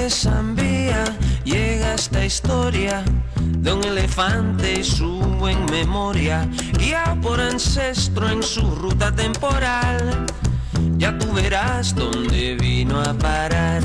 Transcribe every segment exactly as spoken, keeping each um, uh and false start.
Zambia llega esta historia de un elefante y su en memoria, guiado por ancestro en su ruta temporal. Ya tú verás dónde vino a parar.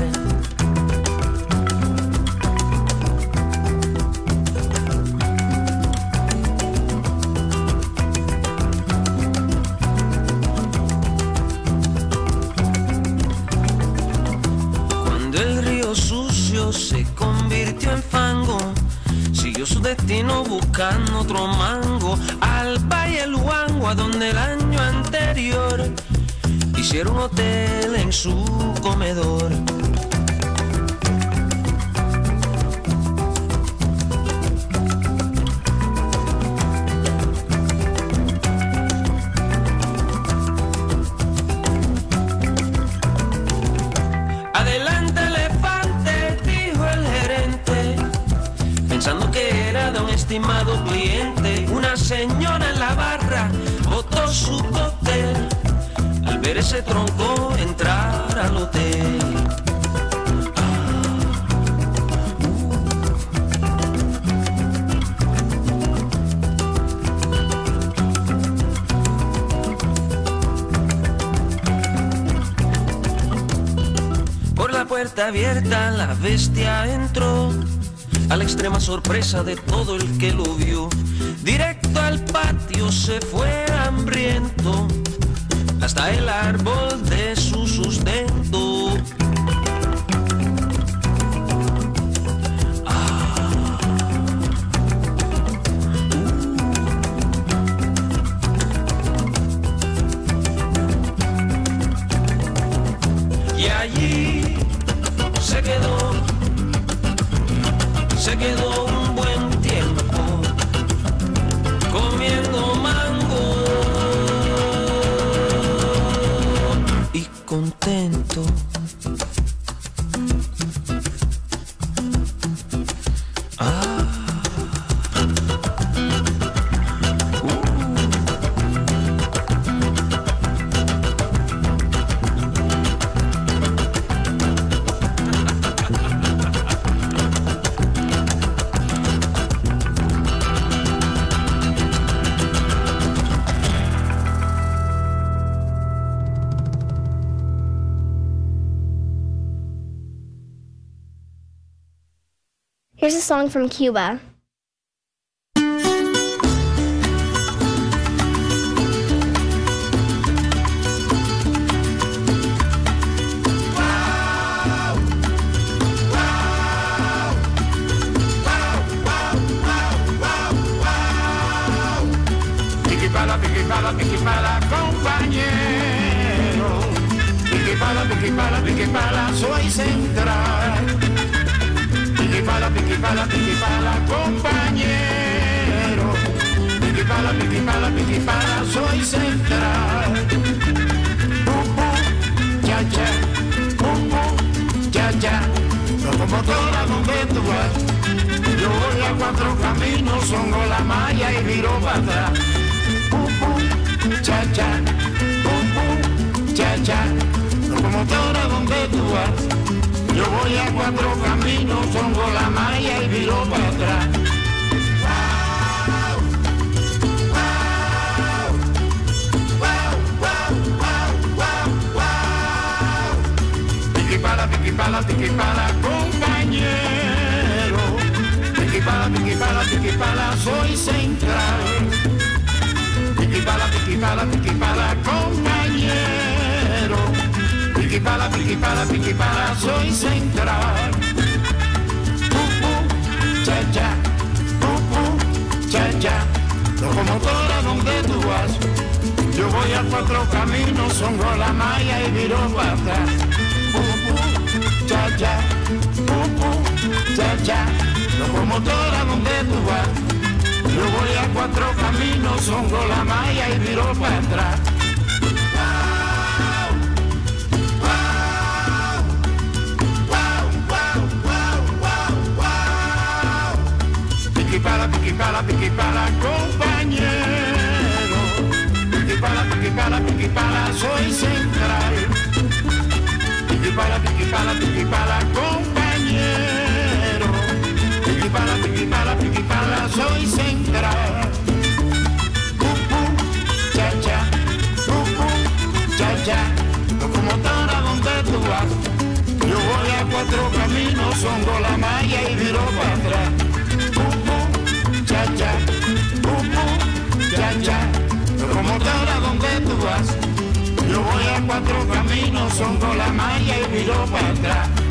Se convirtió en fango, siguió su destino buscando otro mango, al Valle Luango, a donde el año anterior hicieron hotel en su comedor. Pensando que era de un estimado cliente, una señora en la barra botó su cóctel al ver ese tronco entrar al hotel. Por la puerta abierta la bestia entró, a la extrema sorpresa de todo el que lo vio. Directo al patio se fue hambriento, hasta el árbol de su sustento. Ah. Uh. Y allí se quedó. Se quedó un buen tiempo comiendo mango y contento. Ah. Here's a song from Cuba. Piquipala, piquipala, piquipala, compañero. Piquipala, piquipala, piquipala, soy central. Piquipala, piquipala, piquipala, compañero. Piquipala, piquipala, piquipala, soy central. Pum, pum, cha, cha, pum, pum, cha, cha. Locomotora donde tú vas, yo voy a cuatro caminos, songo la malla y viro para atrás. Pum, pum, cha, cha, pum, pum, cha, cha. Locomotora donde tú vas, yo voy a cuatro caminos, songo la malla y viro para atrás. Wow, wow, wow, wow, wow, wow, wow. Piquipala, piquipala, piquipala, compañero. Piquipala, piquipala, piquipala, soy central. Piquipala, piquipala, piquipala, compañero. Piquipala, piquipala, piquipala, soy central. Pum, pum, cha, cha, pum, pum, cha, cha. Locomotora donde tú vas, yo voy a cuatro caminos, songo la malla y viro para atrás. Pum, pum, cha, cha, pum, pum, cha, cha. Locomotora donde tú vas, yo voy a cuatro caminos, songo la malla y viro para atrás. Piquipala, piquipala, piquipala, compañero. Piquipala, piquipala, piquipala, soy central. Piquipala, piquipala, piquipala, compañero. piquipala, piquipala, piquipala, soy central. Pum, cha, cha, pum, pum, cha, cha, locomotora donde tú vas. Yo voy a cuatro caminos, songo la malla y viro para atrás. Pum, pum, cha, cha, pum, pum, cha, cha, locomotora donde tú vas. Yo voy a cuatro caminos, songo la malla y viro para atrás.